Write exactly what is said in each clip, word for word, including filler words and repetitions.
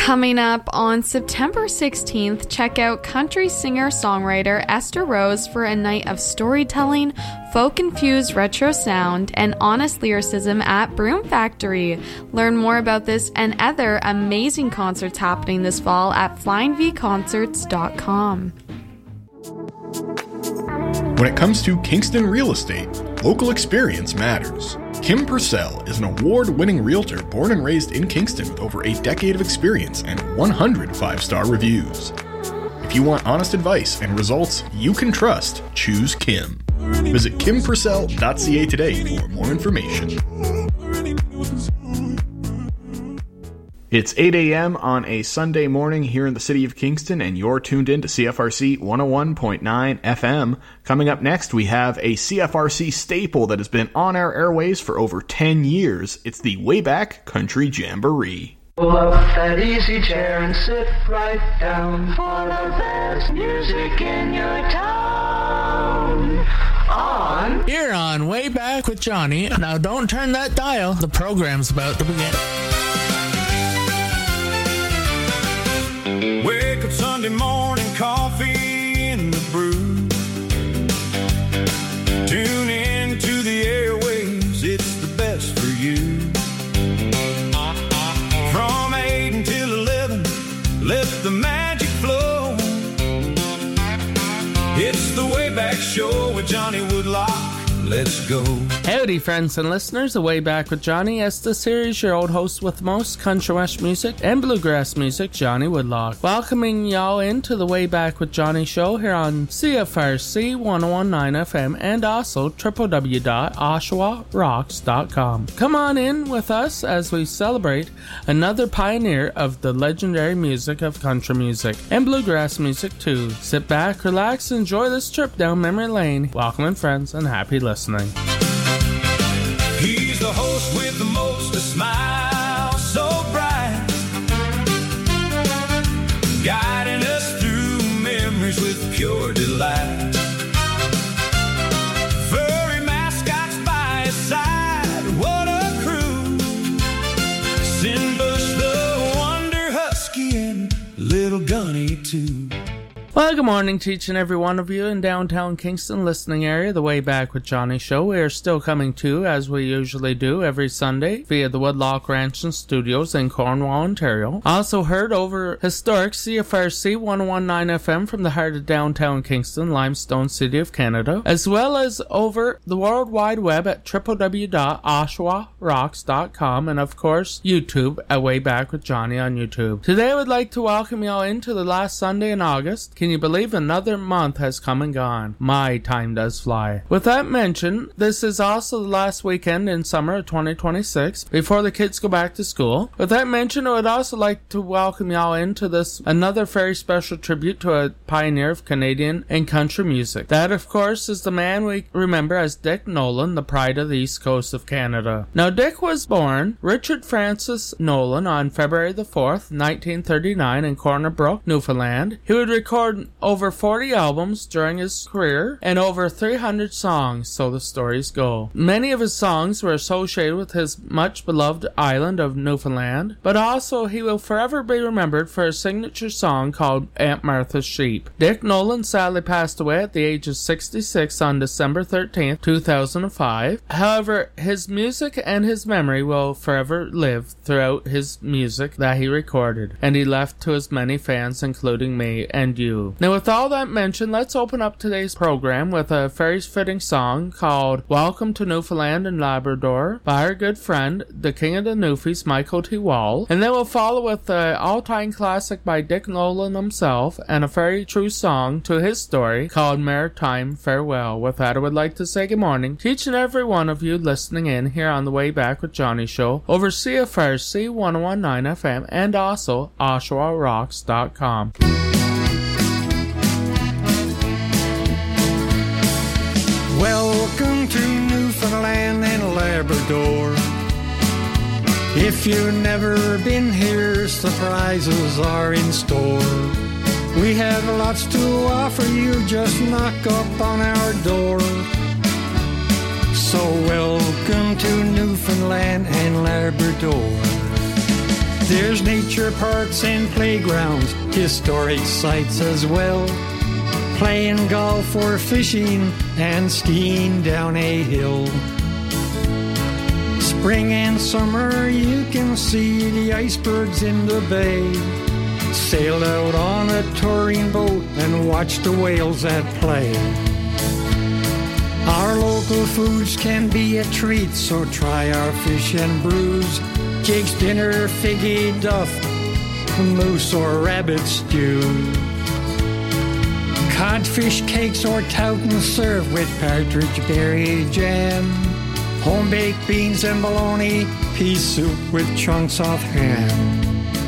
Coming up on September sixteenth, check out country singer-songwriter Esther Rose for a night of storytelling, folk-infused retro sound, and honest lyricism at Broom Factory. Learn more about this and other amazing concerts happening this fall at flying v concerts dot com. When it comes to Kingston real estate, local experience matters. Kim Purcell is an award-winning realtor born and raised in Kingston with over a decade of experience and one hundred five-star reviews. If you want honest advice and results you can trust, choose Kim. Visit kim purcell dot c a today for more information. It's eight a.m. on a Sunday morning here in the city of Kingston, and you're tuned in to C F R C one oh one point nine F M. Coming up next, we have a C F R C staple that has been on our airways for over ten years. It's the Wayback Country Jamboree. Pull up that easy chair and sit right down for the best music in your town. On. You're on Way Back with Johnny. Now don't turn that dial. The program's about to begin. Wake up Sunday morning, coffee in the brew. Tune in to the airwaves, it's the best for you. From eight until eleven, let the magic flow. It's the Wayback Show with Johnny Woodlock. Let's go. Howdy, friends and listeners. The Way Back with Johnny. As the series, your old host with most country west music and bluegrass music, Johnny Woodlock. Welcoming y'all into the Way Back with Johnny show here on C F R C one oh one point nine F M and also w w w dot oshawa rocks dot com. Come on in with us as we celebrate another pioneer of the legendary music of country music and bluegrass music too. Sit back, relax, and enjoy this trip down memory lane. Welcome, friends, and happy listening. He's the host with the most, a smile so bright, guiding us through memories with pure delight. Furry mascots by his side, what a crew. Sinbush the Wonder Husky and Little Gunny too. Well, good morning to each and every one of you in downtown Kingston listening area, the Way Back with Johnny show. We are still coming to, as we usually do, every Sunday via the Woodlock Ranch and Studios in Cornwall, Ontario. Also heard over historic C F R C one oh one point nine F M from the heart of downtown Kingston, Limestone City of Canada, as well as over the World Wide Web at w w w dot oshawa rocks dot com, and of course, YouTube at Way Back with Johnny on YouTube. Today I would like to welcome you all into the last Sunday in August. Can you believe another month has come and gone? My time does fly. With that mentioned, this is also the last weekend in summer of twenty twenty-six before the kids go back to school. With that mentioned, I would also like to welcome y'all into this another very special tribute to a pioneer of Canadian and country music. That, of course, is the man we remember as Dick Nolan, the pride of the East Coast of Canada. Now, Dick was born Richard Francis Nolan on February the fourth, nineteen thirty-nine in Corner Brook, Newfoundland. He would record over forty albums during his career and over three hundred songs, so the stories go. Many of his songs were associated with his much beloved island of Newfoundland, but also he will forever be remembered for his signature song called Aunt Martha's Sheep. Dick Nolan sadly passed away at the age of sixty-six on December thirteenth, two thousand five. However, his music and his memory will forever live throughout his music that he recorded, and he left to his many fans, including me and you. Now, with all that mentioned, let's open up today's program with a very fitting song called Welcome to Newfoundland and Labrador by our good friend, the King of the Newfies, Michael T. Wall. And then we'll follow with an all-time classic by Dick Nolan himself and a very true song to his story called Maritime Farewell. With that, I would like to say good morning to each and every one of you listening in here on the Way Back with Johnny show over C F R C one oh one point nine F M and also oshawa rocks dot com. Welcome to Newfoundland and Labrador. If you've never been here, surprises are in store. We have lots to offer you, just knock up on our door. So welcome to Newfoundland and Labrador. There's nature parks and playgrounds, historic sites as well. Playing golf or fishing and skiing down a hill. Spring and summer you can see the icebergs in the bay. Sail out on a touring boat and watch the whales at play. Our local foods can be a treat, so try our fish and brews. Jake's dinner, figgy duff, moose or rabbit stew. Codfish cakes or Towton served with partridge berry jam. Home-baked beans and bologna, pea soup with chunks of ham.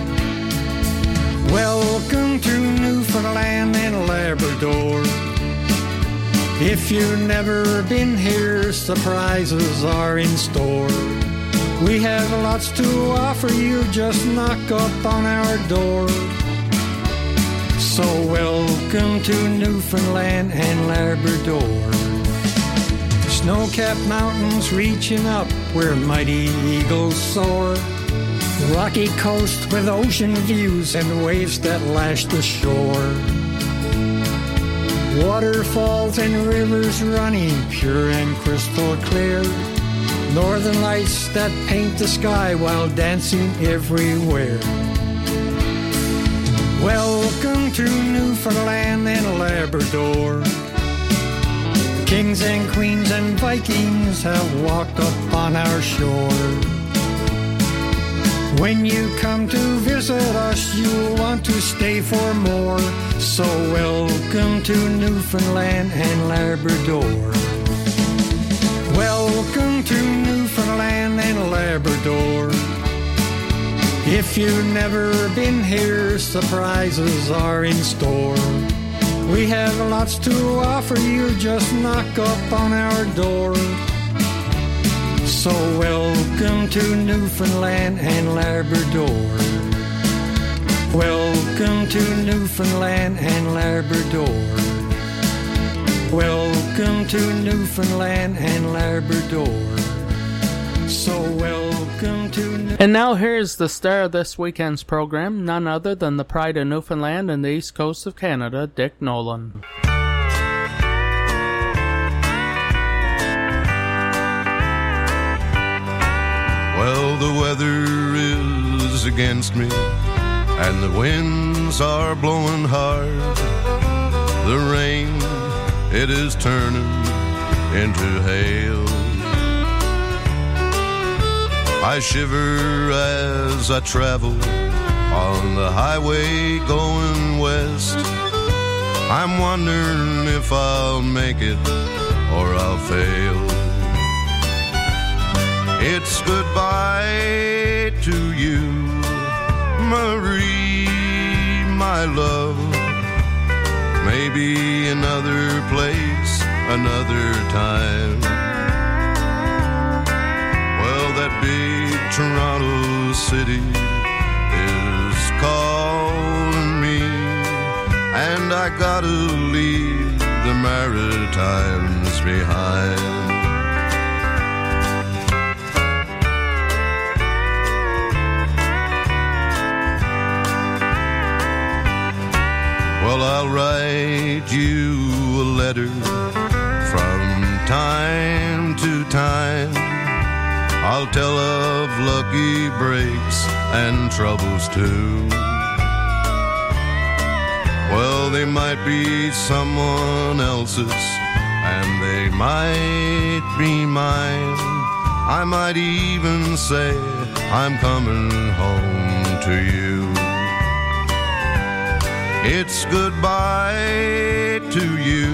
Welcome to Newfoundland and Labrador. If you've never been here, surprises are in store. We have lots to offer you, just knock up on our door. So welcome to Newfoundland and Labrador. Snow-capped mountains reaching up where mighty eagles soar. Rocky coast with ocean views and waves that lash the shore. Waterfalls and rivers running pure and crystal clear. Northern lights that paint the sky while dancing everywhere. Welcome to Newfoundland and Labrador. Kings and queens and Vikings have walked up on our shore. When you come to visit us, you'll want to stay for more. So welcome to Newfoundland and Labrador. Welcome to Newfoundland and Labrador. If you've never been here, surprises are in store. We have lots to offer you, just knock up on our door. So welcome to Newfoundland and Labrador. Welcome to Newfoundland and Labrador. Welcome to Newfoundland and Labrador. So welcome to New- And now here's the star of this weekend's program, none other than the pride of Newfoundland and the east coast of Canada, Dick Nolan. Well, the weather is against me, and the winds are blowing hard. The rain, it is turning into hail. I shiver as I travel on the highway going west. I'm wondering if I'll make it or I'll fail. It's goodbye to you, Marie, my love. Maybe another place, another time. Well, that big Toronto city is calling me, and I gotta leave the Maritimes behind. Well, I'll write you a letter from time to time. I'll tell of lucky breaks and troubles too. Well, they might be someone else's, and they might be mine. I might even say I'm coming home to you. It's goodbye to you,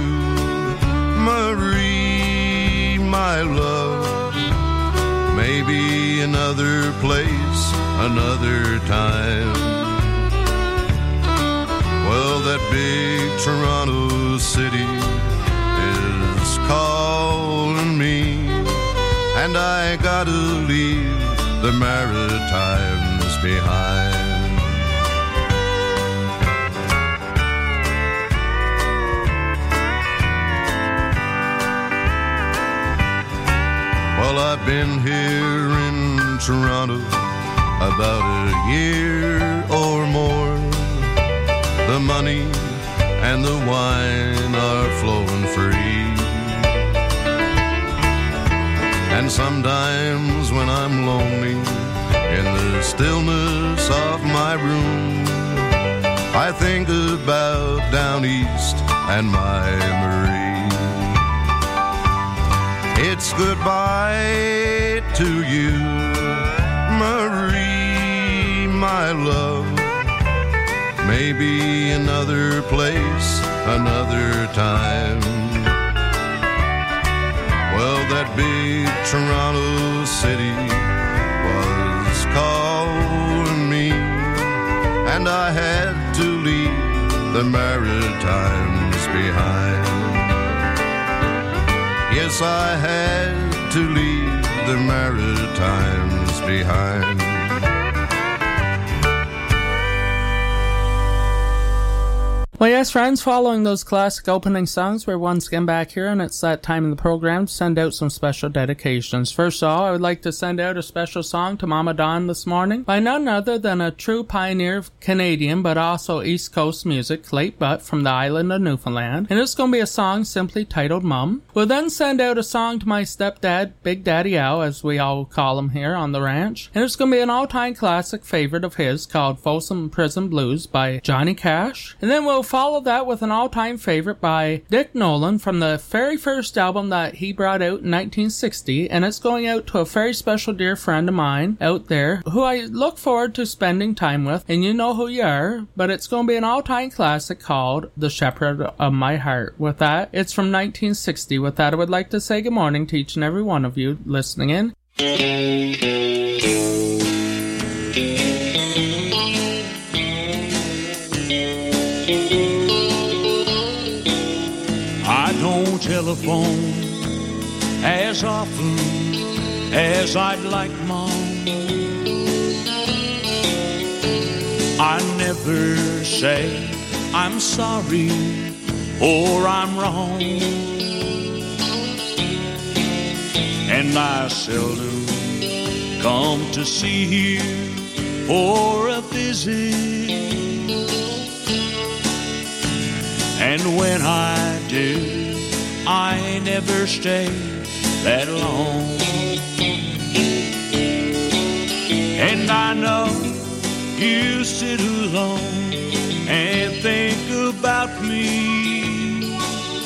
Marie, my love. Maybe another place, another time. Well, that big Toronto city is calling me, and I gotta leave the Maritimes behind. Well, I've been here in Toronto about a year or more. The money and the wine are flowing free. And sometimes when I'm lonely in the stillness of my room, I think about down east and my Marie. It's goodbye to you, Marie, my love. Maybe another place, another time. Well, that big Toronto city was calling me, and I had to leave the Maritimes behind. Yes, I had to leave the Maritimes behind. Well, yes, friends, following those classic opening songs, we're once again back here, and it's that time in the program to send out some special dedications. First of all, I would like to send out a special song to Mama Dawn this morning by none other than a true pioneer of Canadian but also East Coast music, Clate Butt from the island of Newfoundland, and it's going to be a song simply titled Mum. We'll then send out a song to my stepdad, Big Daddy Al, as we all call him here on the ranch, and it's going to be an all-time classic favorite of his called Folsom Prison Blues by Johnny Cash, and then we'll follow that with an all-time favorite by Dick Nolan from the very first album that he brought out in nineteen sixty, and it's going out to a very special dear friend of mine out there who I look forward to spending time with, and you know who you are, but it's going to be an all-time classic called The Shepherd of My Heart. With that, it's from nineteen sixty. With that, I would like to say good morning to each and every one of you listening in. Telephone as often as I'd like, Mom. I never say I'm sorry or I'm wrong, and I seldom come to see you for a visit, and when I do, I never stay that long. And I know you sit alone and think about me,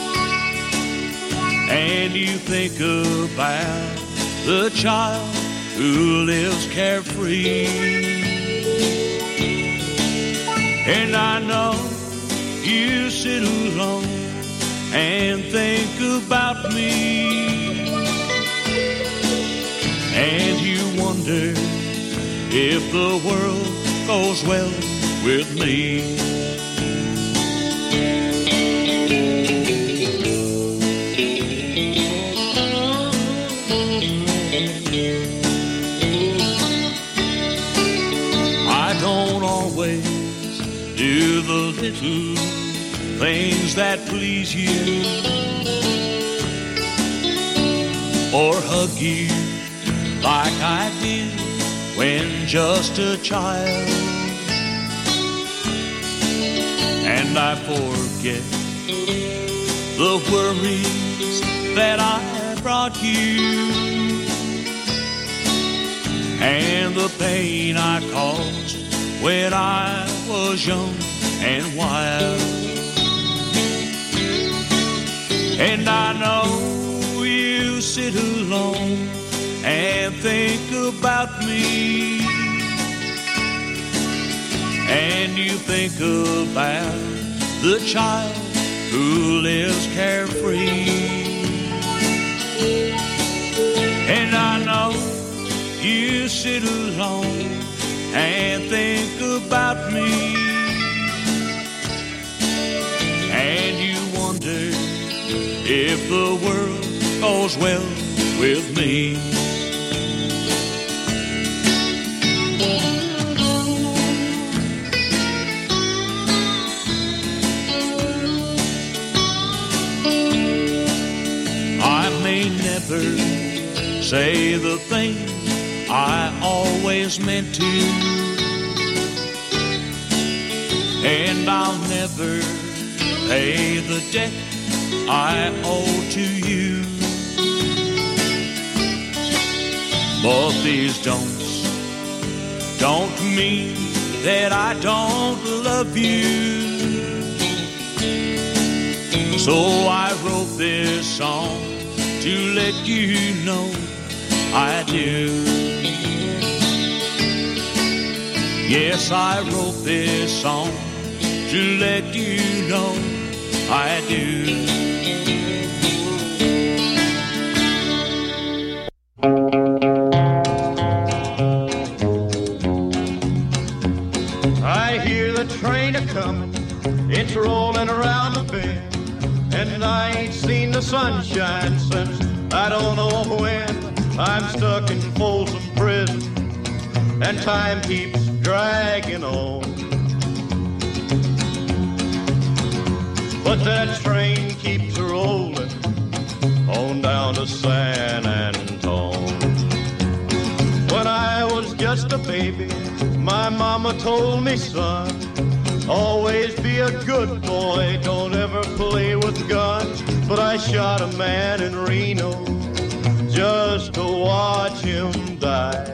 and you think about the child who lives carefree. And I know you sit alone and think about me, and you wonder if the world goes well with me. I don't always do the little things that please you, or hug you like I did when just a child, and I forget the worries that I brought you, and the pain I caused when I was young and wild. And I know you sit alone and think about me, and you think about the child who lives carefree. And I know you sit alone and think about me, and you wonder if the world goes well with me. I may never say the things I always meant to, and I'll never pay the debt I owe to you. But these don'ts don't mean that I don't love you. So I wrote this song to let you know I do. Yes, I wrote this song to let you know I do. I hear the train a-comin', it's rollin' around the bend, and I ain't seen the sunshine since I don't know when. I'm stuck in Folsom Prison, and time keeps dragging on. But that train keeps rolling on down to San Antone. When I was just a baby, my mama told me, son, always be a good boy, don't ever play with guns. But I shot a man in Reno just to watch him die.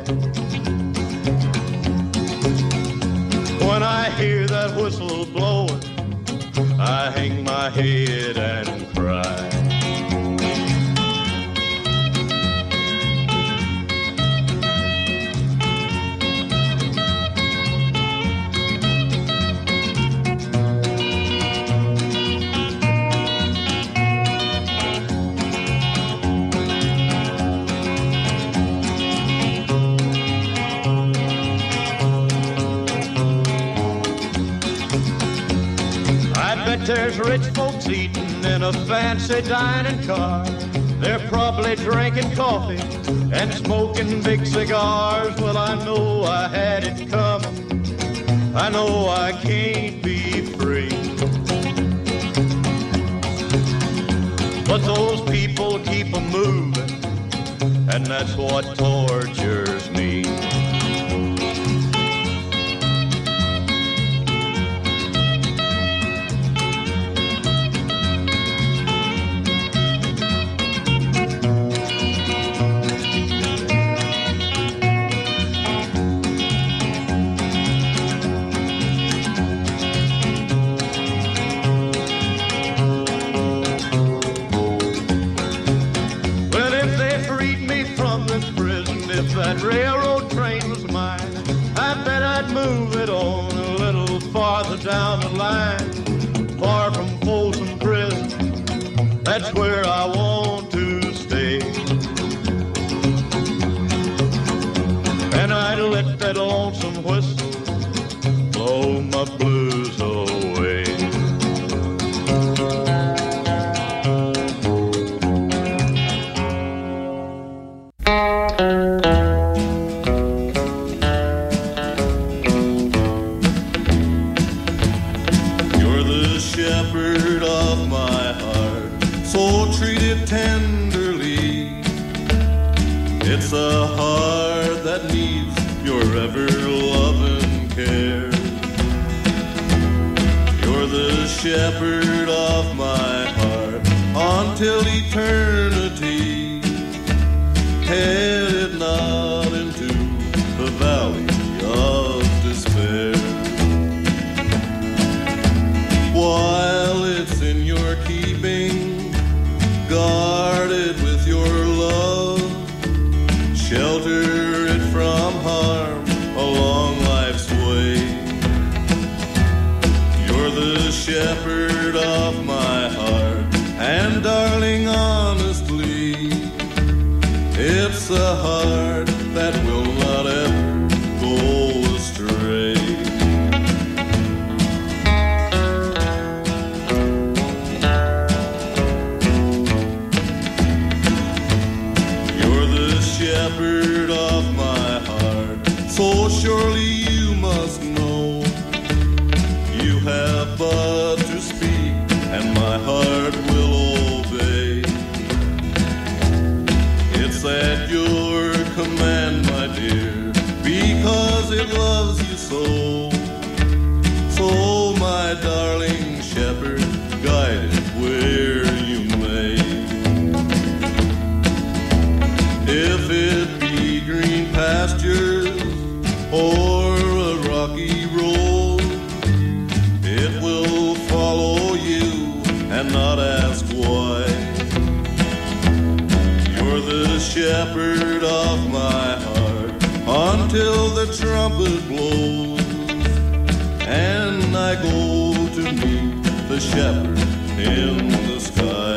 When I hear that whistle blowing, I hang my head and cry. There's rich folks eating in a fancy dining car. They're probably drinking coffee and smoking big cigars. Well, I know I had it coming. I know I can't be free. But those people keep a moving, and that's what tortures me. That railroad train was mine, I bet I'd move it on a little farther down the line. Far from Folsom Prison, that's where I want to stay. And I'd let that lonesome whistle blow my blues away. Tenderly, it's a heart that needs your ever-loving care. You're the shepherd of my heart until eternity, headed not into the valley of despair. While it's in your keeping, guarded with your love, shelter it from harm along life's way. You're the shepherd of my heart, and darling, honestly, it's a heart that will not ever go astray. Shepherd of my heart, so surely you must know, you have but to speak and my heart will obey. It's at your command, my dear, it loves you so. So, my darling shepherd, guide it where you may. If it be green pastures or a rocky road, it will follow you and not ask why. You're the shepherd of my heart until the trumpet blows, and I go to meet the shepherd in the sky.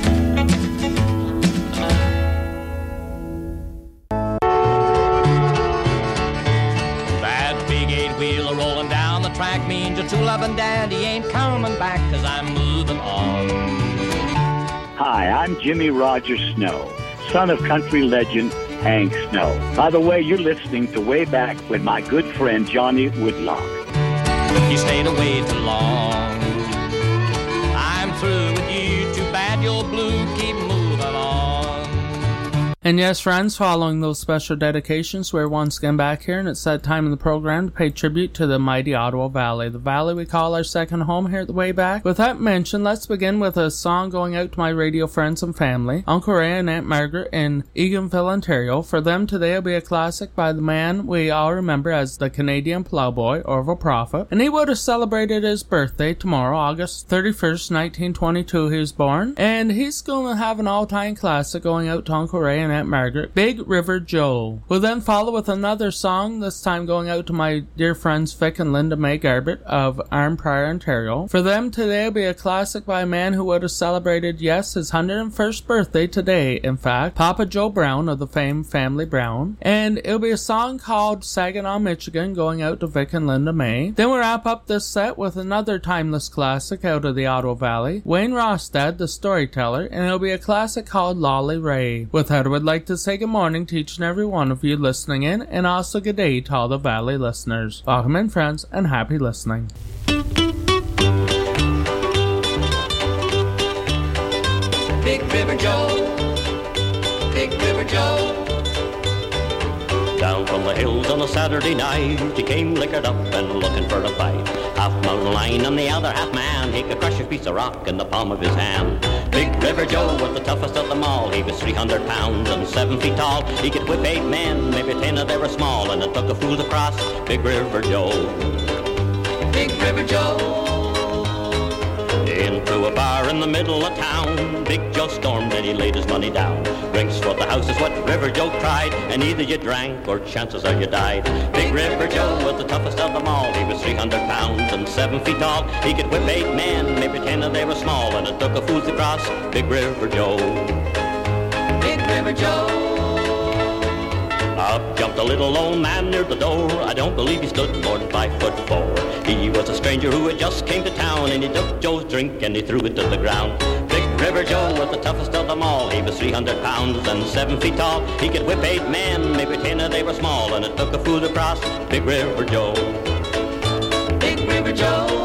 That big eight-wheeler rolling down the track means your true loving daddy ain't coming back, 'cause I'm moving on. Hi, I'm Jimmy Roger Snow, son of country legend Hank Snow. By the way, you're listening to Way Back with my good friend Johnny Woodlock. You stayed away too long. I'm through with you, too bad you're blue, keep moving on. And yes, friends, following those special dedications, we're once again back here, and it's that time in the program to pay tribute to the mighty Ottawa Valley, the valley we call our second home here at the Way Back. With that mentioned, let's begin with a song going out to my radio friends and family, Uncle Ray and Aunt Margaret in Eganville, Ontario. For them, today will be a classic by the man we all remember as the Canadian plowboy, Orville Prophet, and he would have celebrated his birthday tomorrow, August thirty-first, nineteen twenty-two, he was born, and he's going to have an all-time classic going out to Uncle Ray and Aunt Margaret, Big River Joe. We'll then follow with another song, this time going out to my dear friends Vic and Linda May Garbett of Arnprior, Ontario. For them, today will be a classic by a man who would have celebrated, yes, his one hundred first birthday today, in fact, Papa Joe Brown of the famed Family Brown. And it'll be a song called Saginaw, Michigan, going out to Vic and Linda May. Then we'll wrap up this set with another timeless classic out of the Ottawa Valley, Wayne Rostad, the storyteller, and it'll be a classic called Lolly Ray. With that, I would like to say good morning to each and every one of you listening in, and also good day to all the Valley listeners. Welcome in, friends, and happy listening. Big River Joe, Big River Joe. Down from the hills on a Saturday night, he came liquored up and looking for a fight. Half mountain lion and the other half man, he could crush a piece of rock in the palm of his hand. Big River Joe was the toughest of them all. He was three hundred pounds and seven feet tall. He could whip eight men, maybe ten of them were small, and it took a fool to cross Big River Joe. Big River Joe. Into a bar in the middle of town, Big Joe stormed and he laid his money down. Drinks for the house is what River Joe cried, and either you drank or chances are you died. Big River Joe was the toughest of them all. He was three hundred pounds and seven feet tall. He could whip eight men, maybe ten of them were small, and it took a fool to cross Big River Joe. Big River Joe. Up jumped a little old man near the door. I don't believe he stood more than five foot four. He was a stranger who had just came to town, and he took Joe's drink and he threw it to the ground. Big River Joe was the toughest of them all. He was three hundred pounds and seven feet tall. He could whip eight men, maybe ten of they were small, and it took a fool to cross Big River Joe. Big River Joe.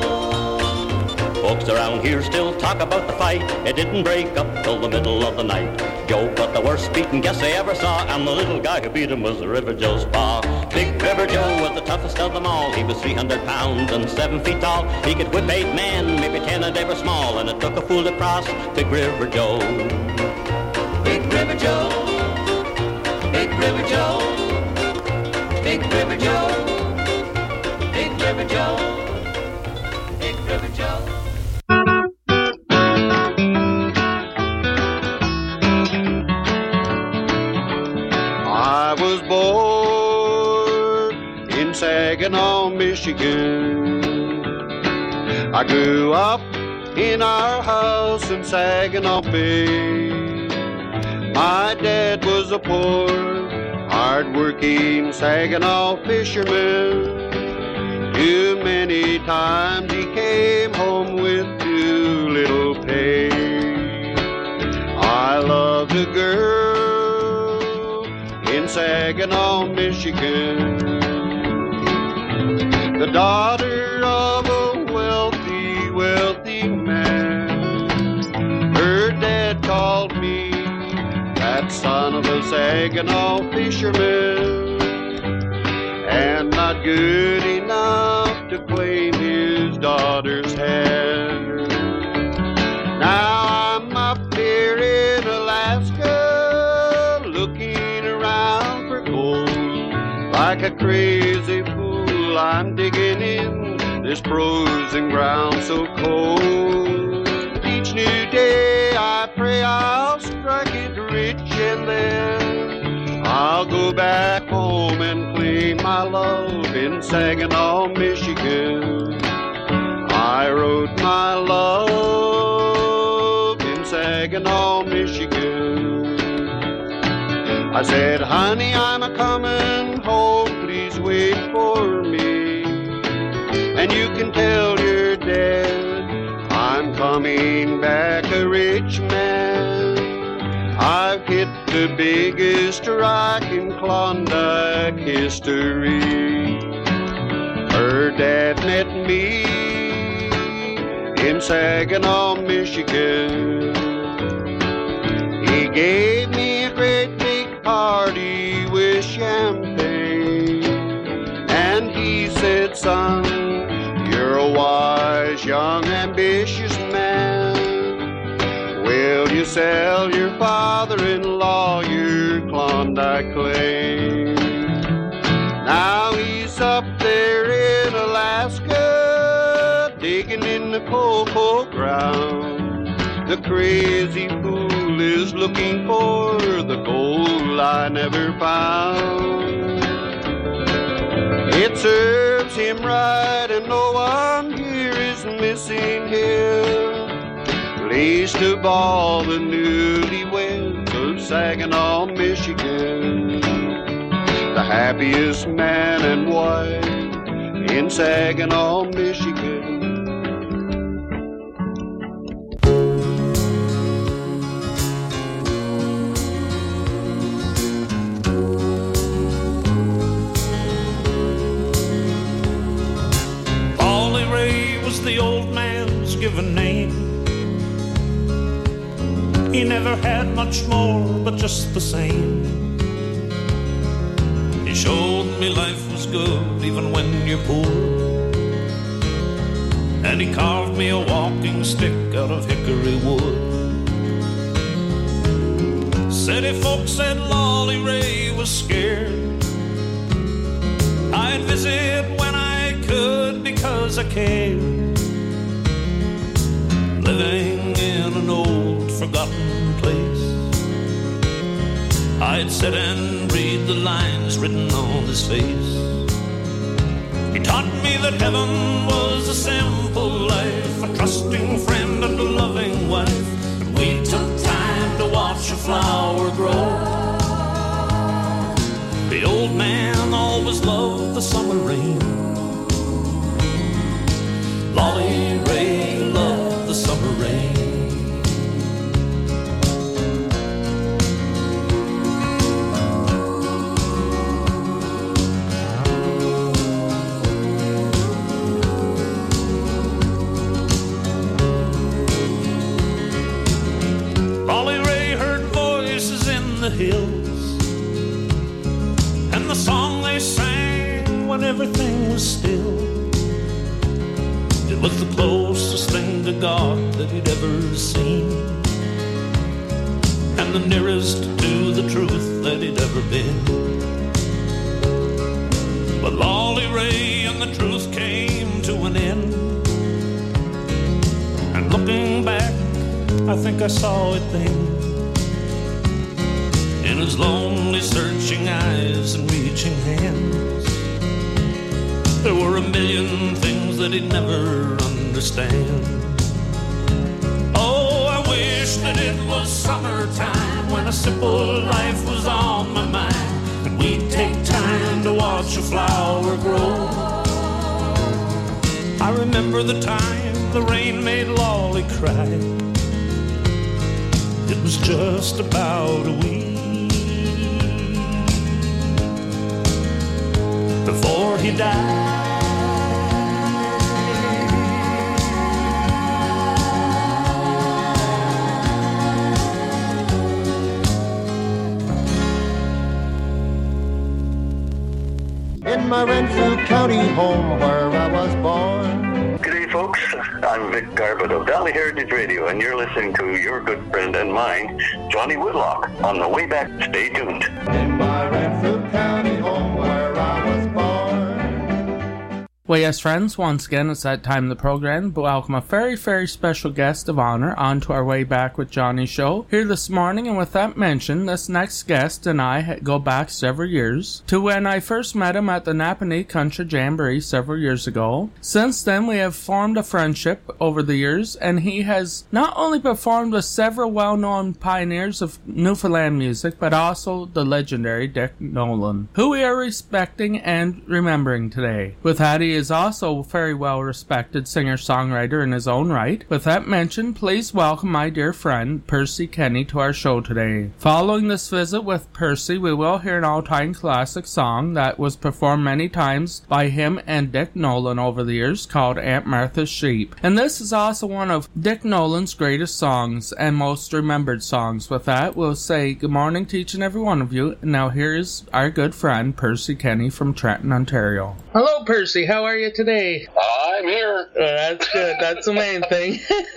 Folks around here still talk about the fight. It didn't break up till the middle of the night. Joe got the worst beating guess they ever saw, and the little guy who beat him was River Joe's pa. Big River Joe was the toughest of them all. He was three hundred pounds and seven feet tall. He could whip eight men, maybe ten of they were small, and it took a fool to cross Big River Joe. Big River Joe. Big River Joe. Big River Joe. Big River Joe. Big River Joe. I was born in Saginaw, Michigan. I grew up in our house in Saginaw Bay. My dad was a poor, hard-working Saginaw fisherman. Too many times he came home with too little pay. I loved a girl in Saginaw, Michigan, the daughter of a wealthy, wealthy man. Her dad called me that son of a Saginaw fisherman, and Like a crazy fool, I'm digging in this frozen ground so cold. Each new day I pray I'll strike it rich, and then I'll go back home and claim my love in Saginaw, Michigan. I wrote my love in Saginaw, Michigan. I said, honey, I'm a-comin' home, please wait for me. And you can tell your dad I'm coming back a rich man. I've hit the biggest rock in Klondike history. Her dad met me in Saginaw, Michigan. He gave me a great big party with champagne, and he said, son, you're a wise, young, ambitious man. Will you sell your father-in-law your Klondike claim? Now he's up there in Alaska, digging in the cocoa ground. The crazy fool is looking for the gold I never found. It serves him right, and no one here is missing him. Least of all the newlyweds of Saginaw, Michigan. The happiest man and wife in Saginaw, Michigan. Ollie Ray was the old man's given name. He never had much more, but just the same. He showed me life was good even when you're poor. And he carved me a walking stick out of hickory wood. City folks said Lolly Ray was scared. I'd visit when I could because I cared. Living in an old forgotten place, I'd sit and read the lines written on his face. He taught me that heaven was a simple life, a trusting friend and a loving wife. And we took time to watch a flower grow. The old man always loved the summer rain. Lolly Ray loved the summer rain. The hills and the song they sang when everything was still. It was the closest thing to God that he'd ever seen, and the nearest to the truth that he'd ever been. But Lolly Ray and the truth came to an end, and looking back, I think I saw it then. In his lonely searching eyes and reaching hands, there were a million things that he'd never understand. Oh, I wish that it was summertime, when a simple life was on my mind, and we'd take time to watch a flower grow. I remember the time the rain made Lolly cry. It was just about a week before he died. In my Renfrew County home where I was born. G'day folks, I'm Vic Garbutt of Valley Heritage Radio, and you're listening to your good friend and mine, Johnny Woodlock. On the way back, stay tuned. In my Renfrew County home where I Well, yes, friends, once again, it's that time of the program to welcome a very, very special guest of honor onto our Way Back with Johnny show here this morning. And with that mentioned, this next guest and I go back several years to when I first met him at the Napanee Country Jamboree several years ago. Since then, we have formed a friendship over the years, and he has not only performed with several well-known pioneers of Newfoundland music, but also the legendary Dick Nolan, who we are respecting and remembering today. With that, he is also a very well-respected singer-songwriter in his own right. With that mentioned, please welcome my dear friend, Percy Kenny, to our show today. Following this visit with Percy, we will hear an all-time classic song that was performed many times by him and Dick Nolan over the years, called Aunt Martha's Sheep. And this is also one of Dick Nolan's greatest songs and most remembered songs. With that, we'll say good morning to each and every one of you. And now here is our good friend, Percy Kenny from Trenton, Ontario. Hello, Percy. How are you today? I'm here. Uh, that's good. That's the main thing.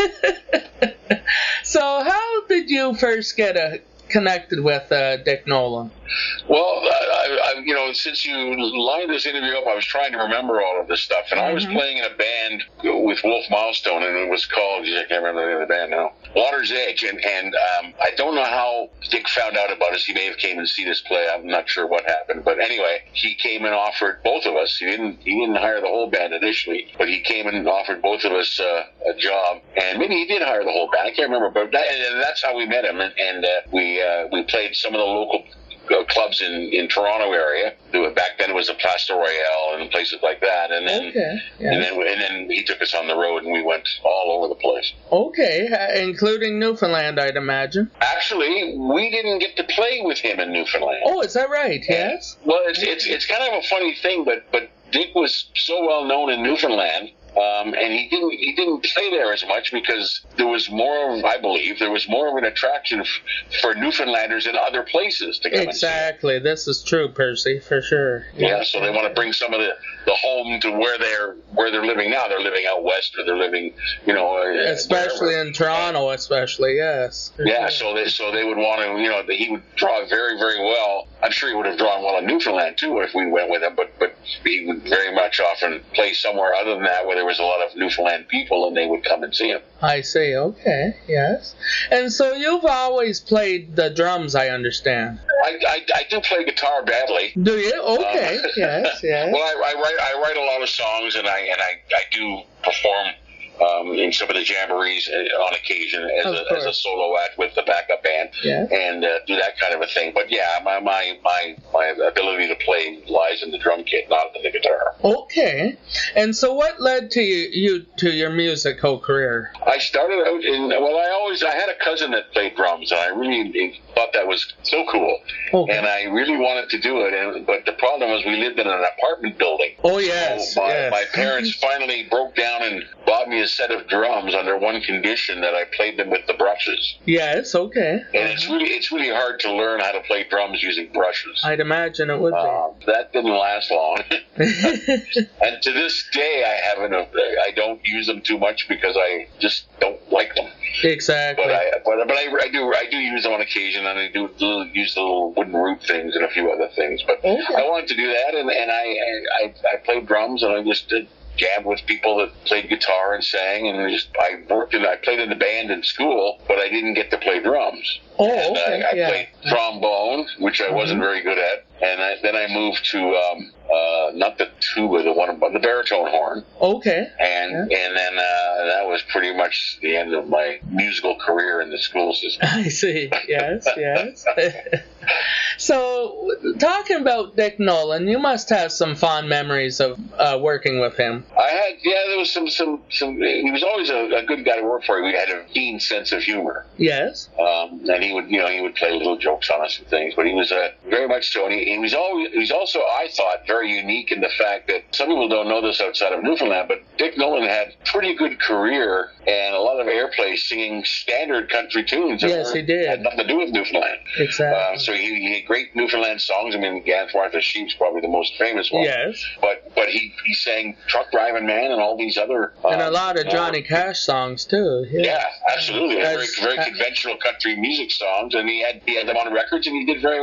So, how did you first get uh, connected with uh, Dick Nolan? Well, I, I, you know, since you lined this interview up, I was trying to remember all of this stuff, and mm-hmm. I was playing in a band with Wolf Milestone, and it was called, I can't remember the name of the band now, Water's Edge, and, and um, I don't know how Dick found out about us. He may have came and seen us play. I'm not sure what happened, but anyway, he came and offered both of us. He didn't he didn't hire the whole band initially, but he came and offered both of us uh, a job, and maybe he did hire the whole band. I can't remember, but that, and that's how we met him, and, and uh, we uh, we played some of the local Uh, clubs in, in Toronto area. Back then it was the Place Royale and places like that. And then, okay. yeah. and then and then he took us on the road and we went all over the place. Okay, uh, including Newfoundland, I'd imagine. Actually, we didn't get to play with him in Newfoundland. Oh, is that right? Yes. Well, it's it's it's kind of a funny thing, but but Dick was so well known in Newfoundland. Um, and he didn't he didn't play there as much because there was more of, I believe, there was more of an attraction f- for Newfoundlanders in other places to come Exactly. And this is true, Percy, for sure. Yeah, yeah, so they want to bring some of the, the home to where they're where they're living now. They're living out west, or they're living, you know, uh, especially wherever. In Toronto, especially, yes. Yeah, sure. so they so they would want to, you know, he would draw very, very well. I'm sure he would have drawn well in Newfoundland too if we went with him, but but he would very much often play somewhere other than that where there was a lot of Newfoundland people, and they would come and see him. I see. Okay. Yes. And so you've always played the drums, I understand. I, I, I do play guitar badly. Do you? Okay. Um, yes. Yes. Well, I, I write I write a lot of songs, and I and I, I do perform um, in some of the jamborees on occasion as a, as a solo act with the backup band, yeah. and uh, do that kind of a thing. But yeah, my, my my my ability to play lies in the drum kit, not in the guitar. Okay. And so, what led to you, you to your musical career? I started out in well, I always I had a cousin that played drums, and I really thought that was so cool, okay. and I really wanted to do it. And but the problem was we lived in an apartment building. Oh yes. So my, yes. my parents finally broke down and bought me a set of drums under one condition, that I played them with the brushes. Yes, okay. And it's really it's really hard to learn how to play drums using brushes. I'd imagine it would be. Uh, that didn't last long. And to this day, I haven't. I don't use them too much because I just don't like them. Exactly. But I but, but I, I do I do use them on occasion, and I do little, use the little wooden root things and a few other things. But okay. I wanted to do that, and, and I, I I played drums, and I just did. Jammed with people that played guitar and sang, and just I worked in. I played in the band in school, but I didn't get to play drums. Oh, and okay. I, I yeah. played trombone, which I wasn't very good at, and I, then I moved to um, uh, not the tuba, the one, but the baritone horn. Okay. And yeah. and then uh, that was pretty much the end of my musical career in the school system. I see. Yes, yes. So, talking about Dick Nolan, you must have some fond memories of uh, working with him. I had, yeah, there was some, some, some he was always a, a good guy to work for. He had a keen sense of humor. Yes. Um, and he would, you know, he would play little jokes on us and things, but he was uh, very much so. And he, he was always, he was also, I thought, very unique in the fact that some people don't know this outside of Newfoundland, but Dick Nolan had a pretty good career and a lot of airplay singing standard country tunes. Yes, he did. Had nothing to do with Newfoundland. Exactly. Uh, so he, he had great Newfoundland songs. I mean, Aunt Martha's Sheep's probably the most famous one. Yes. But but he, he sang Truck Driving Man and all these other... Um, and a lot of Johnny uh, Cash songs, too. Yeah, yeah absolutely. As, very very conventional country music songs, and he had he had them on records, and he did very well.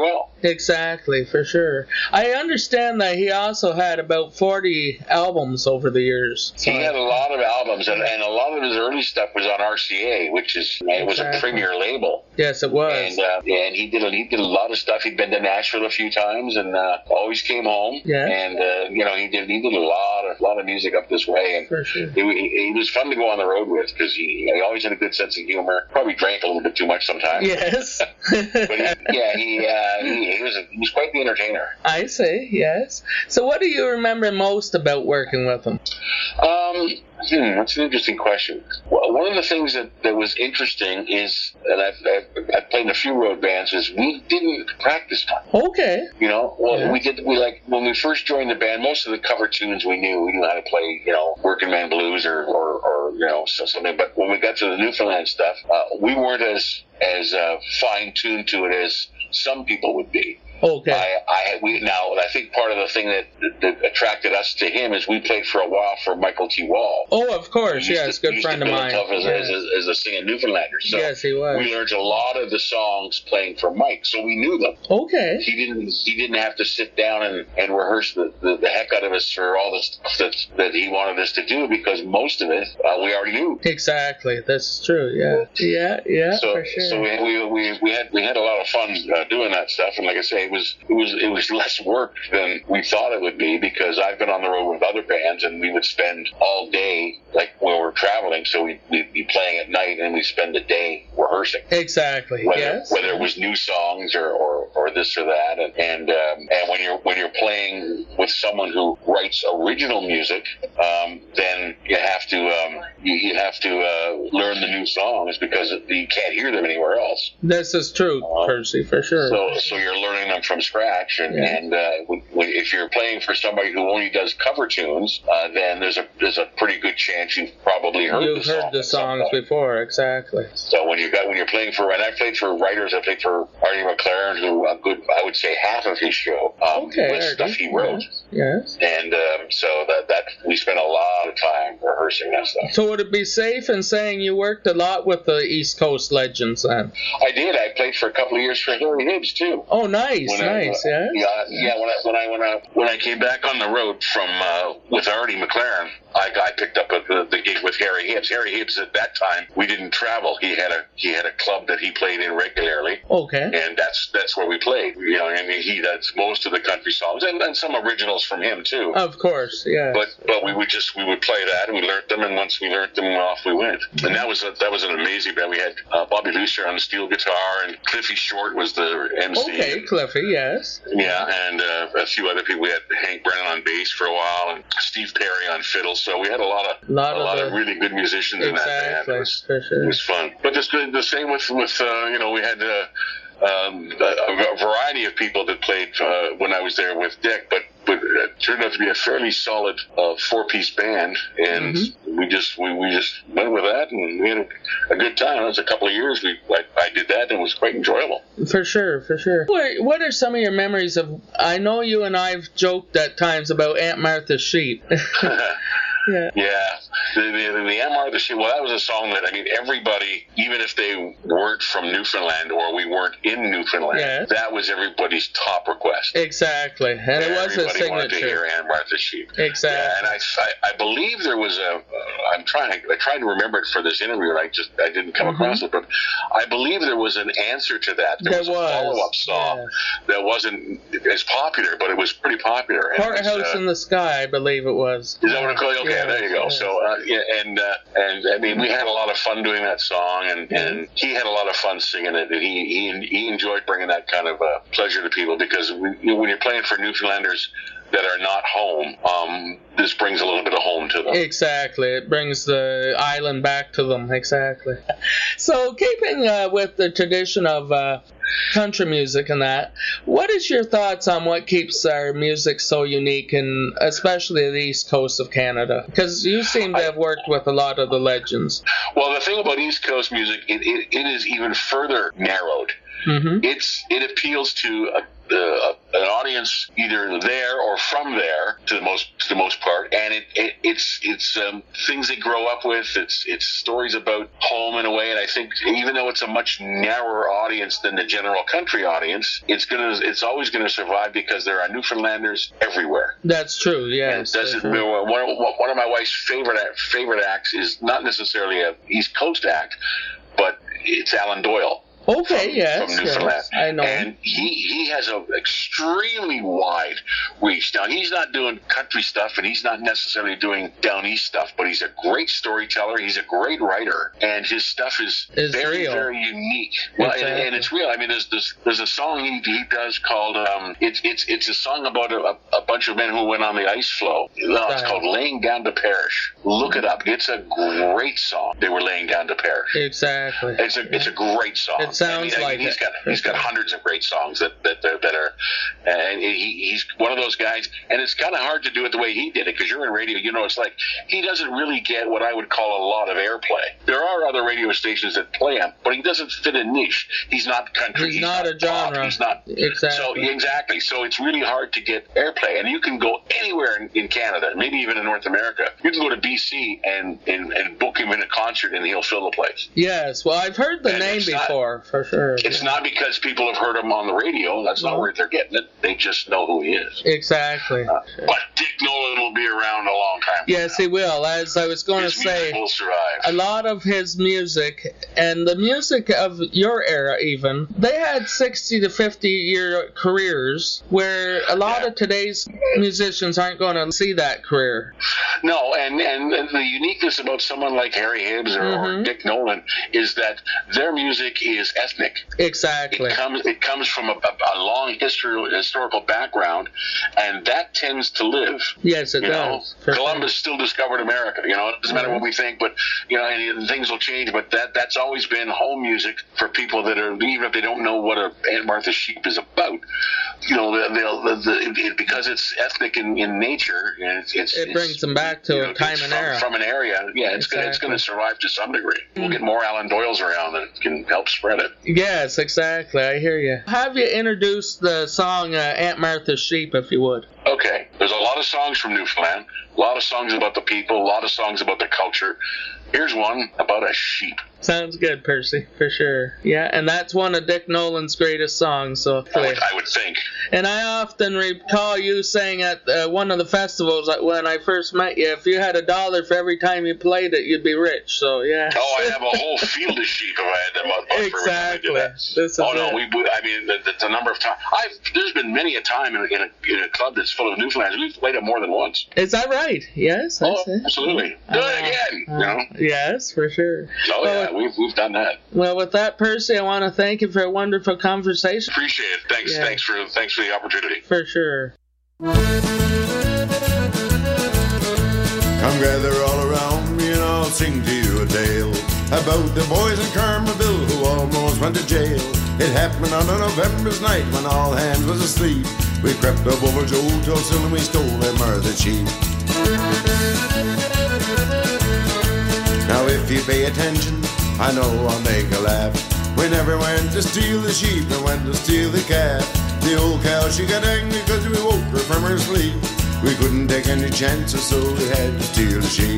Exactly, for sure. I understand that he also had about forty albums over the years. He had a lot of albums, and, and a lot of his early stuff was on R C A, which is it was Exactly. a premier label. Yes, it was. And uh, and he did a, he did a lot of stuff. He'd been to Nashville a few times, and uh, always came home. Yeah. And uh, you know, he did he did a lot of lot of music up this way, and For sure. he, he, he was fun to go on the road with because he, he always had a good sense of humor. Probably drank a little bit too much sometimes. Yes. But he, yeah, he, uh, he he was a, he was quite the entertainer. I see, yes. So what do you remember most about working with him? Um, hmm, that's an interesting question. Well, one of the things that, that was interesting is, and I've, I've, I've played in a few road bands, is we didn't practice much. Okay. You know, well, Yeah. we did, we like, when we first joined the band, most of the cover tunes we knew. We knew how to play, you know, Working Man Blues or, or, or you know, so- something. But when we got to the Newfoundland stuff, uh, we weren't as, as uh, fine-tuned to it as some people would be. Okay. I, I we now I think part of the thing that, that attracted us to him is we played for a while for Michael T. Wall. Oh, of course, He used yes, to- good he used friend to of bill mine. himself As, Yes. as, a, as a singing Newfoundlander. So Yes, he was. We learned a lot of the songs playing for Mike, so we knew them. Okay. He didn't he didn't have to sit down and, and rehearse the, the, the heck out of us for all the stuff that, that he wanted us to do because most of it uh, we already knew. Exactly, that's true, yeah. Yeah, yeah, So, for sure. so we, we we we had we had a lot of fun uh, doing that stuff, and like I say, it was it was it was less work than we thought it would be because I've been on the road with other bands, and we would spend all day like when we're traveling, so we'd, we'd be playing at night, and we spend the day rehearsing. Exactly. Whether, yes. whether it was new songs or, or, or this or that, and and, um, and when you're when you're playing with someone who writes original music, um, then you have to um, you, you have to uh, learn the new songs because you can't hear them anywhere else. This is true, Percy, for sure. So so you're learning them from scratch, and Yeah. and uh, when, when, if you're playing for somebody who only does cover tunes, uh, then there's a there's a pretty good chance you've probably heard You've the heard song the at some songs point. before, exactly. So when you got when you're playing for, and I played for writers, I played for Artie McLaren, who a good I would say half of his show um, Okay, was Artie, stuff he wrote, Yes. and um, so that that we spent a lot of time rehearsing that stuff. So would it be safe in saying you worked a lot with the East Coast legends then? I did. I played for a couple of years for Harry Hibbs too. Oh, nice, When I- nice, yes. Yeah, yeah. When I when I when I when I came back on the road from uh, with Artie McLaren, I, I picked up a, the, the gig with Harry Hibbs. Harry Hibbs at that time we didn't travel. He had a he had a club that he played in regularly. Okay. And that's that's where we played. You know, I mean, he does most of the country songs and, and some originals from him too. Of course, yeah. But but we would just we would play that and we learned them, and once we learned them, off we went. And that was a, that was an amazing band. We had uh, Bobby Lucer on the steel guitar, and Cliffy Short was the M C. Okay, Cliffy, yes. Yeah, and uh, a few other people. We had Hank Brennan on bass for a while, and Steve Perry on fiddle. So we had a lot of Lot a of lot the- of really good musicians in that band. Exactly, It was, for sure. it was fun. But it's good. The same with with uh, you know we had. Uh, um, a, a variety of people that played uh, when I was there with Dick, but but it turned out to be a fairly solid uh, four-piece band, and Mm-hmm. we just we, we just went with that, and we had a, a good time. It was a couple of years we I, I did that, and it was quite enjoyable. For sure, for sure. What, what are some of your memories of? I know you and I've joked at times about Aunt Martha's sheep. Yeah. Yeah, the the, the, the M R the shit. Well, that was a song that I mean, everybody, even if they weren't from Newfoundland or we weren't in Newfoundland, Yeah. that was everybody's top request. Exactly, and it was a Everybody wanted to hear signature. Ann Martha's Sheep. Exactly. Yeah, and I, I, I believe there was a. Uh, I'm trying. I tried to remember it for this interview, and I just I didn't come Mhm. across it. But I believe there was an answer to that. There, There was, was, a follow-up song that wasn't as popular, but it was pretty popular. And it was, Courthouse uh, in the Sky, I believe it was. Is that what I'm calling? Okay, Yeah, there you go. yeah. So, uh, yeah, and uh, and I mean, we had a lot of fun doing that song, and, and he had a lot of fun singing it. And he he he enjoyed bringing that kind of uh, pleasure to people because we, you know, when you're playing for Newfoundlanders that are not home, um, this brings a little bit of home to them. Exactly. It brings the island back to them. Exactly. So, keeping uh, with the tradition of uh, country music and that, what is your thoughts on what keeps our music so unique, and especially the East Coast of Canada? Because you seem to have worked with a lot of the legends. Well, the thing about East Coast music, it, it, it is even further narrowed. Mm-hmm. It's it appeals to a, uh, an audience either there or from there to the most to the most part, and it, it it's it's um, things they grow up with. It's it's stories about home in a way, and I think even though it's a much narrower audience than the general country audience, it's gonna it's always gonna survive because there are Newfoundlanders everywhere. That's true. Yes. Doesn't sure. one, one of my wife's favorite favorite acts is not necessarily a East Coast act, but it's Alan Doyle. Okay, from, yes, from Newfoundland. yes, I know. And he, he has an extremely wide reach. Now, he's not doing country stuff, and he's not necessarily doing down east stuff, but he's a great storyteller. He's a great writer, and his stuff is it's very, real. very unique. Well, exactly. and, and it's real. I mean, there's this, there's a song he, he does called um, it's it's it's a song about a, a bunch of men who went on the ice floe. No, it's called "Laying Down to Perish." Look it up. It's a great song. They were laying down to perish. Exactly. It's a it's a great song. It sounds I mean, like he's it. got he's got hundreds of great songs that that that, that are, and he, he's one of those guys. And it's kind of hard to do it the way he did it because you're in radio. You know, it's like he doesn't really get what I would call a lot of airplay. There are other radio stations that play him, but he doesn't fit a niche. He's not country. He's, he's not, not a genre. Pop, he's not exactly. So exactly. So it's really hard to get airplay, and you can go anywhere in, in Canada, maybe even in North America. You can go to B C and and, and book him in a concert, and he'll fill the place. Yes. Well, I've heard the And name it's not- before for sure. It's not because people have heard him on the radio. That's not No. where they're getting it. They just know who he is. Exactly. Uh, but Dick Nolan will be around a long time. Yes, he will. As I was going His to say, music will survive. a lot of his music and the music of your era even, they had sixty to fifty year careers where a lot Yeah. of today's musicians aren't going to see that career. No, and, and the uniqueness about someone like Harry Hibbs or, Mhm. or Dick Nolan is that their music is ethnic. Exactly. It comes it comes from a, a, a long history, historical background, and that tends to live. Yes, it You know, does. for Columbus still discovered America. You know, it doesn't matter what we think, but you know, and, and things will change. But that that's always been home music for people that are, even if they don't know what a Aunt Martha's Sheep is about. You know, they'll, they'll, the, it, because it's ethnic in, in nature, and it's, it's It it's, brings them back to you a know, time it's and from, era. from an area. Yeah, it's gonna it's Exactly. gonna survive to some degree. We'll get more Alan Doyles around that can help spread it. Yes, exactly. I hear you. Have you introduced the song uh, Aunt Martha's Sheep, if you would? Okay, there's a lot of songs from Newfoundland, a lot of songs about the people, a lot of songs about the culture. Here's one about a sheep. Sounds good, Percy, for sure. Yeah, and that's one of Dick Nolan's greatest songs. So, I would, I would think. and I often recall you saying at uh, one of the festivals that when I first met you, if you had a dollar for every time you played it, you'd be rich. So yeah. Oh, I have a whole field of sheep if I had them up for every time I Exactly. did that. This is oh no, it. we. we- I mean, the, the, the number of times I've there's been many a time in a, in a in a club that's full of Newfoundlanders. We've played it more than once. Is that right? Yes, that's Oh, it. absolutely. Do it again. You know. Yes, for sure. Oh Well, yeah, we've we've done that. Well, with that, Percy, I want to thank you for a wonderful conversation. Appreciate it. Thanks. Yeah. Thanks for thanks for the opportunity. For sure. Come gather all around me and I'll sing to you a tale about the boys in Carmerville who almost went to jail. It happened on a November's night when all hands was asleep. We crept up over Joe Tulsil and we stole them Martha sheep. Now if you pay attention, I know I'll make a laugh. We never went to steal the sheep, we went to steal the calf. The old cow, she got angry because we woke her from her sleep. We couldn't take any chances, so we had to steal the sheep.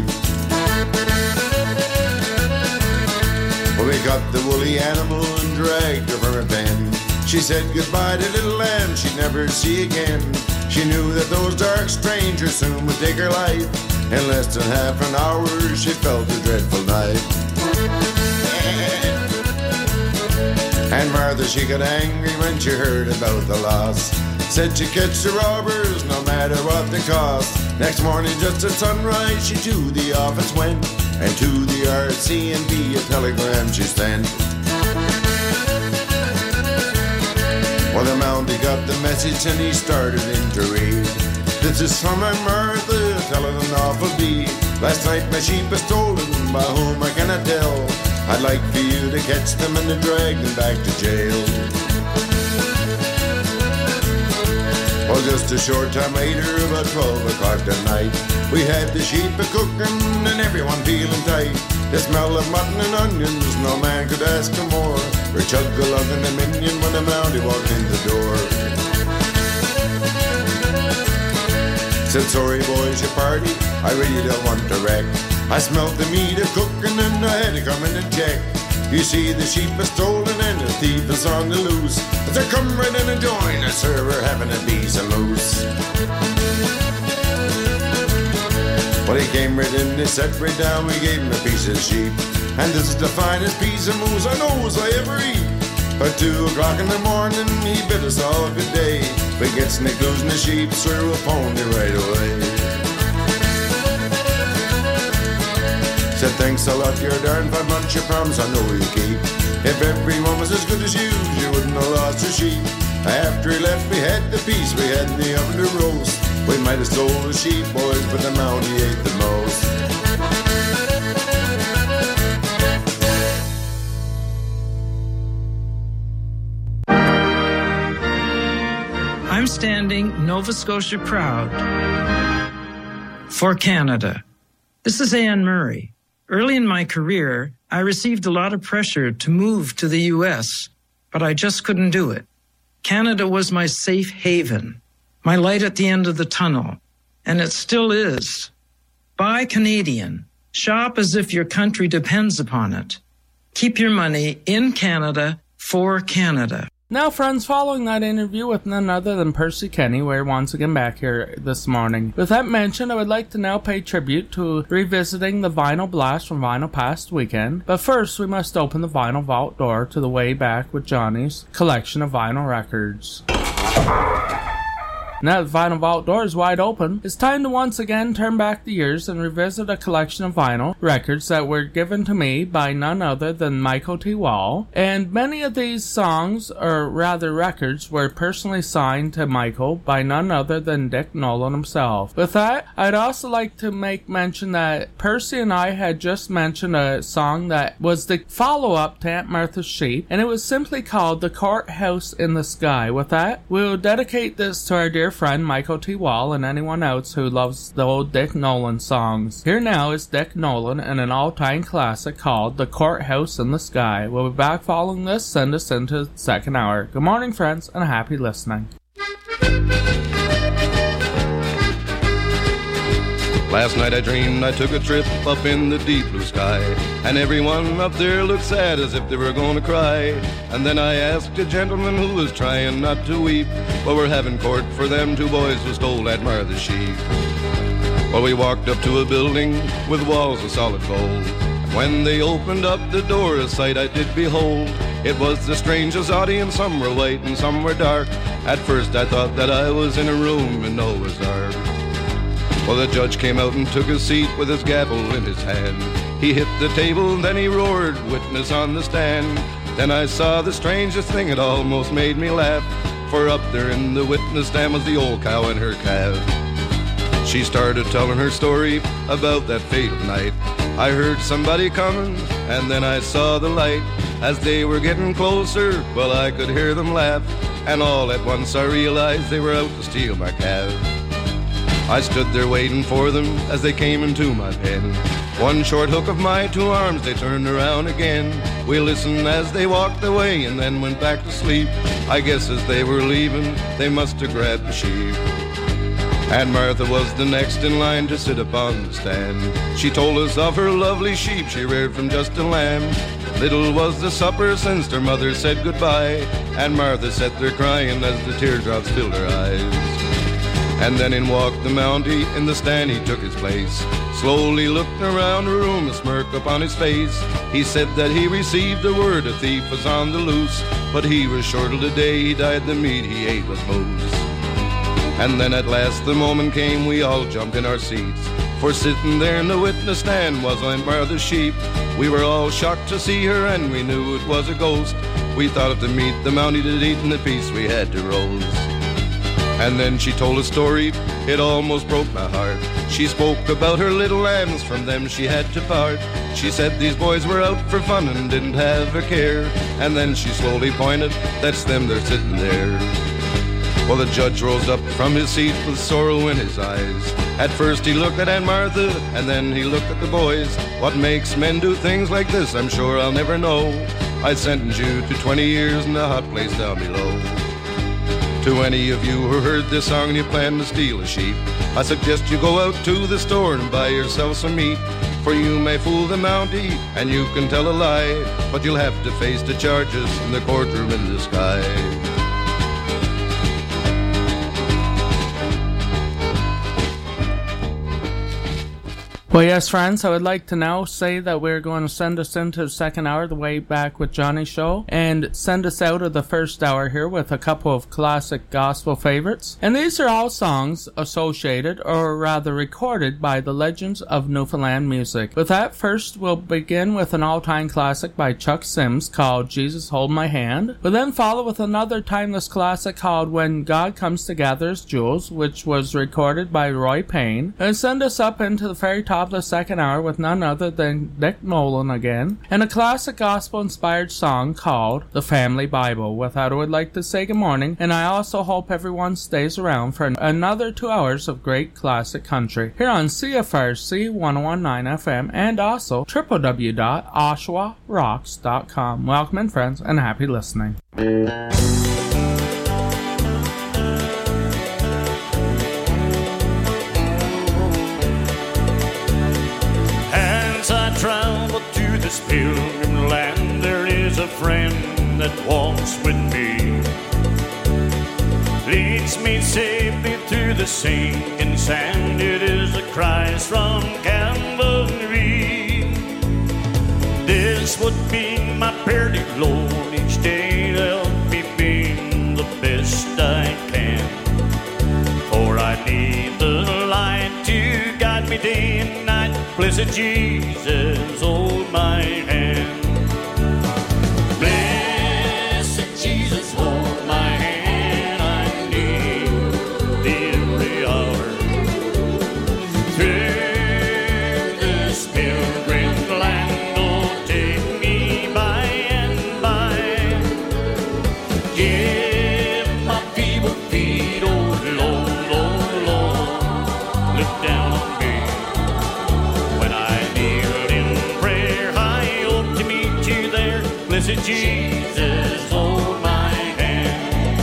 Well, we got the woolly animal and dragged her from her pen. She said goodbye to little lamb she'd never see again. She knew that those dark strangers soon would take her life. In less than half an hour, she felt a dreadful knife. And Martha, she got angry when she heard about the loss. Said she'd catch the robbers no matter what the cost. Next morning just at sunrise she to the office went, and to the R C and B a telegram she sent. Well, the Mountie got the message and he started in to read. This is from my Martha telling an awful deed. Last night my sheep was stolen, by whom I cannot tell. I'd like for you to catch them and to drag them back to jail. Well, just a short time later, about twelve o'clock that night, we had the sheep a-cooking and everyone feeling tight. The smell of mutton and onions, no man could ask for more. We're chug-a-lugging a minion when the Mountie walked in the door. Said, sorry boys, you party, I really don't want to wreck. I smelled the meat of cooking and I had to come in and check. You see the sheep is stolen and the thief is on the loose. But they come right in and join us, sir, we're having a piece of moose. Well, he came right in, he sat right down, we gave him a piece of sheep. And this is the finest piece of moose I knows I ever eat. At two o'clock in the morning, he bid us all good day. We get snake losing the sheep, sir, we'll pony right away. Said, thanks a lot, you're darn fine bunch of promise I know you keep. If everyone was as good as you, you wouldn't have lost a sheep. After he left, we had the piece we had in the oven to roast. We might have stole the sheep, boys, but the Mountie ate the most. I'm standing Nova Scotia proud for Canada. This is Anne Murray. Early in my career, I received a lot of pressure to move to the U S, but I just couldn't do it. Canada was my safe haven, my light at the end of the tunnel, and it still is. Buy Canadian. Shop as if your country depends upon it. Keep your money in Canada for Canada. Now, friends, following that interview with none other than Percy Kenny, we're once again back here this morning. With that mentioned, I would like to now pay tribute to revisiting the Vinyl Blast from Vinyl Past Weekend. But first, we must open the vinyl vault door to the Way Back with Johnny's collection of vinyl records. Now that the vinyl vault door is wide open, it's time to once again turn back the years and revisit a collection of vinyl records that were given to me by none other than Michael T. Wall. And many of these songs, or rather records, were personally signed to Michael by none other than Dick Nolan himself. With that, I'd also like to make mention that Percy and I had just mentioned a song that was the follow-up to Aunt Martha's Sheep, and it was simply called The Courthouse in the Sky. With that, we'll dedicate this to our dear friend Michael T. Wall and anyone else who loves the old Dick Nolan songs. Here now is Dick Nolan and an all-time classic called The Courthouse in the Sky. We'll be back following this, send us into the second hour. Good morning, friends, and happy listening. Last night I dreamed I took a trip up in the deep blue sky, and everyone up there looked sad as if they were gonna cry. And then I asked a gentleman who was trying not to weep, well, we're having court for them two boys who stole Aunt Martha's sheep. Well, we walked up to a building with walls of solid gold. When they opened up the door, a sight I did behold. It was the strangest audience, some were white and some were dark. At first I thought that I was in a room in Noah's Ark. Well, the judge came out and took a seat with his gavel in his hand. He hit the table, then he roared, witness on the stand. Then I saw the strangest thing, it almost made me laugh. For up there in the witness stand was the old cow and her calf. She started telling her story about that fatal night. I heard somebody coming, and then I saw the light. As they were getting closer, well, I could hear them laugh. And all at once I realized they were out to steal my calf. I stood there waiting for them as they came into my pen. One short hook of my two arms, they turned around again. We listened as they walked away and then went back to sleep. I guess as they were leaving, they must have grabbed the sheep. Aunt Martha was the next in line to sit upon the stand. She told us of her lovely sheep she reared from just a lamb. Little was the supper since her mother said goodbye. Aunt Martha sat there crying as the teardrops filled her eyes. And then in walked the Mountie, in the stand he took his place. Slowly looked around the room, a smirk upon his face. He said that he received the word a thief was on the loose, but he was sure till the day he died the meat he ate was moose. And then at last the moment came, we all jumped in our seats. For sitting there in the witness stand was Aunt Martha's sheep. We were all shocked to see her and we knew it was a ghost. We thought of the meat the Mountie did eat and the piece we had to roast. And then she told a story, it almost broke my heart. She spoke about her little lambs, from them she had to part. She said these boys were out for fun and didn't have a care. And then she slowly pointed, that's them, they're sitting there. Well, the judge rose up from his seat with sorrow in his eyes. At first he looked at Aunt Martha, and then he looked at the boys. What makes men do things like this, I'm sure I'll never know. I sentence you to twenty years in a hot place down below. To any of you who heard this song and you plan to steal a sheep, I suggest you go out to the store and buy yourself some meat. For you may fool the Mountie and you can tell a lie, but you'll have to face the charges in the courtroom in the sky. Well, yes, friends, I would like to now say that we're going to send us into the second hour, the Way Back with Johnny show, and send us out of the first hour here with a couple of classic gospel favorites. And these are all songs associated, or rather recorded, by the legends of Newfoundland music. With that, first we'll begin with an all-time classic by Chuck Sims called Jesus Hold My Hand. We'll then follow with another timeless classic called When God Comes to Gather His Jewels, which was recorded by Roy Payne, and send us up into the very top the second hour with none other than Dick Nolan again, and a classic gospel-inspired song called The Family Bible. With that, I would like to say good morning, and I also hope everyone stays around for another two hours of great classic country here on C F R C one oh one point nine F M and also w w w dot oshawa rocks dot com. Welcome in, friends, and happy listening. Travel to this pilgrim land, there is a friend that walks with me, leads me safely through the sinking sand. It is the Christ from Calvary. This would be my prayer to Lord each day, help me be the best I can, for I need the light to guide me day and night. Blessed Jesus, hold my hand. Blessed Jesus, hold my hand. I need thee every hour. Through this pilgrim land, oh, take me by and by. Give my feeble feet, oh Lord, oh Lord, look down on me. Blessed Jesus, hold my hand.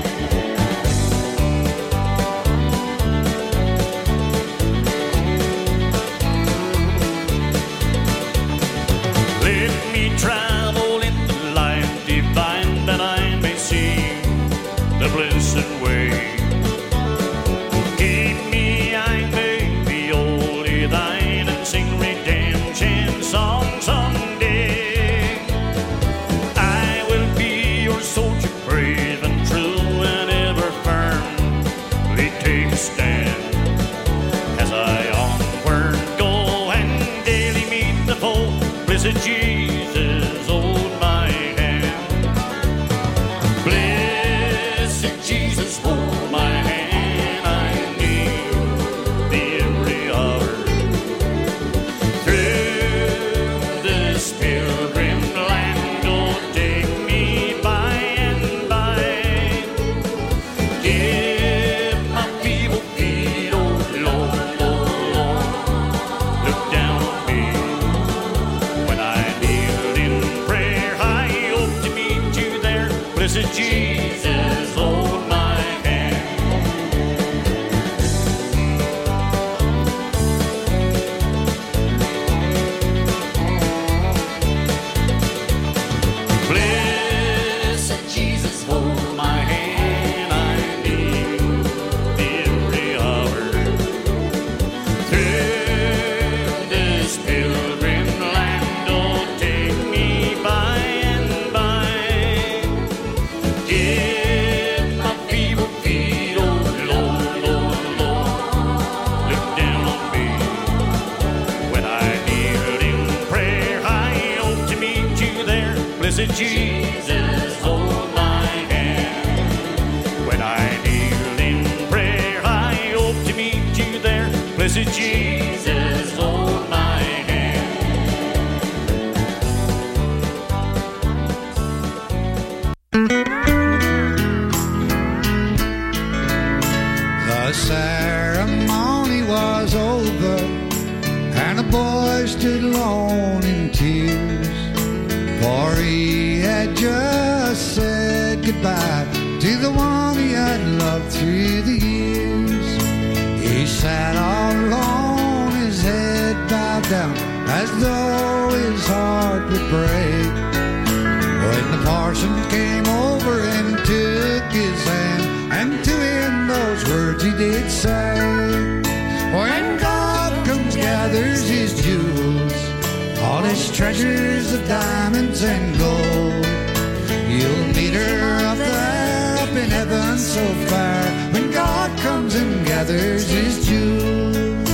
Let me travel in the light divine, that I may see the blessed way. Keep me, I may be wholly thine, and sing redemption songs someday. Soldier brave and true and ever firmly take a stand, as I onward go and daily meet the foe. Blessed Jesus, hold my hand. Blessed Jesus, hold my hand. I need thee every hour. Through this pilgrim land, oh, take me by. Blessed Jesus, hold my hand. Blessed Jesus, hold my hand. I need thee every hour. Through this pilgrim land, oh, take me by and by. Give my feeble feet, oh Lord, oh Lord, look down on me. When I kneel in prayer, I hope to meet you there. Blessed Jesus, hold my hand. When I kneel in prayer, I hope to meet you there. Blessed Jesus, hold my hand. The ceremony was over, and the boy stood alone in tears, for he had just said goodbye to the one he had sat all alone, his head bowed down, as though his heart would break. When the parson came over and took his hand, and to him those words he did say, when God comes, gathers his jewels, all his treasures of diamonds and gold, you'll meet her up there, up in heaven so far, when God comes and gathers his jewels.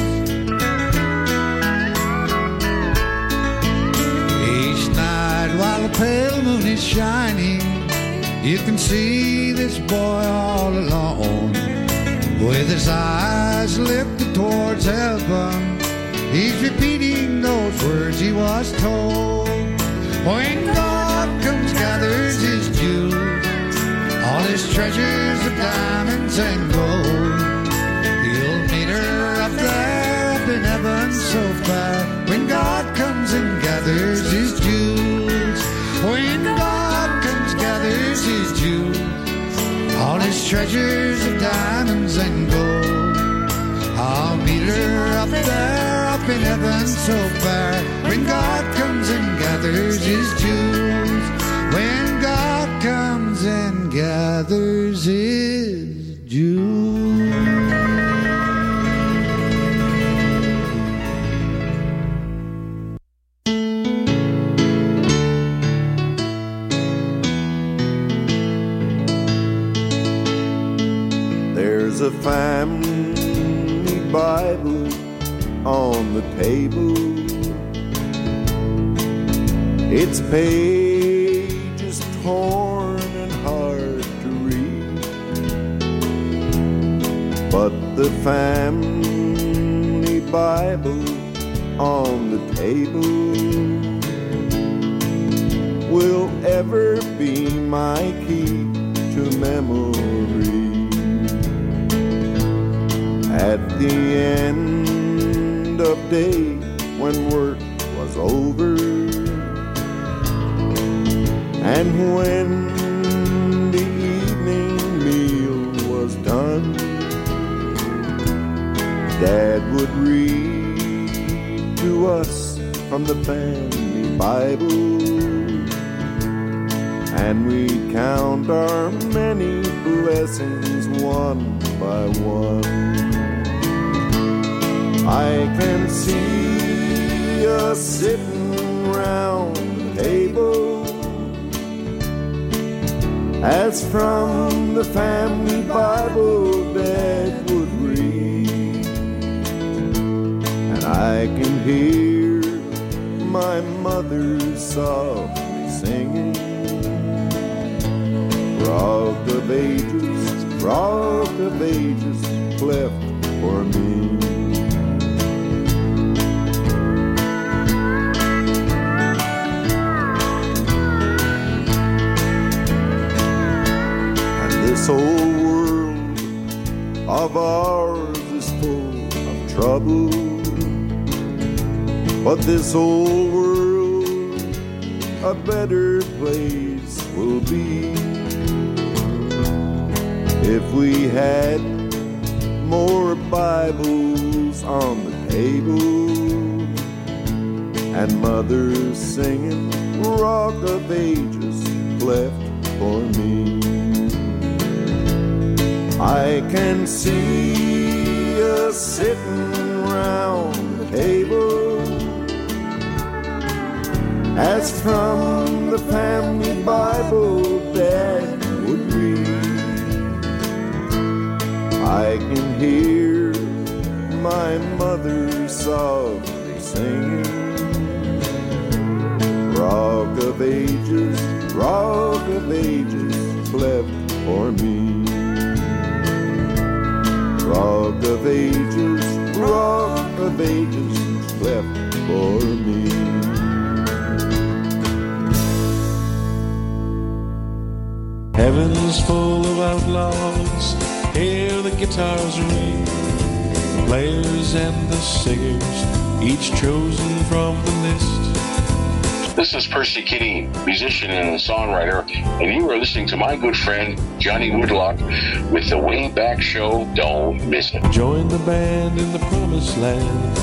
Each night while the pale moon is shining, you can see this boy all alone, with his eyes lifted towards heaven. He's repeating those words he was told. When God comes, gathers his jewels, all his treasures of diamonds and gold, you'll meet her up there, up in heaven so far, when God comes and gathers his jewels. When God comes, gathers his jewels, all his treasures of diamonds and gold, I'll meet her up there, up in heaven so far, when God comes and gathers his jewels. When God comes and gathers his jewels. There's a family Bible on the table. Its pages torn and hard to read, but the family Bible on the table will ever be my key to memory. At the end of day, when work was over, and when the evening meal was done, Dad would read to us from the family Bible, and we'd count our many blessings one by one. I can see us sitting round the table, as from the family Bible Dad would read, and I can hear my mother softly singing, Rock of Ages, Rock of Ages, cleft for me. This old world of ours is full of trouble, but this old world a better place will be if we had more Bibles on the table and mothers singing Rock of Ages cleft for me. I can see us sitting round the table, as from the family Bible Dad would read. I can hear my mother softly singing, Rock of Ages, Rock of Ages, cleft for me. Rock of Ages, Rock of Ages, cleft for me. Heaven's full of outlaws, hear the guitars ring, the players and the singers, each chosen from the list, This is Percy Kitty, musician and songwriter, and you are listening to my good friend Johnny Woodlock with the Way Back Show. Don't miss it. Join the band in the promised land.